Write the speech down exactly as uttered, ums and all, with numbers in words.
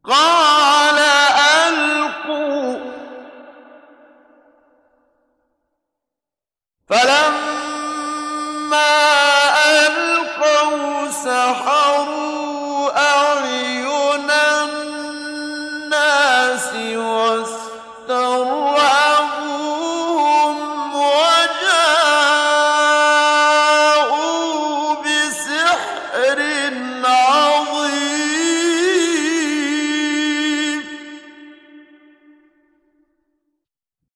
قَالَ أَلْقُوا ۖ فَلَمَّا أَلْقَوْا سَحَرُوا أَعْيُنَ النَّاسِ وَاسْتَرْهَبُوهُمْ وَجَاءُوا بِسِحْرٍ عَظِيمٍ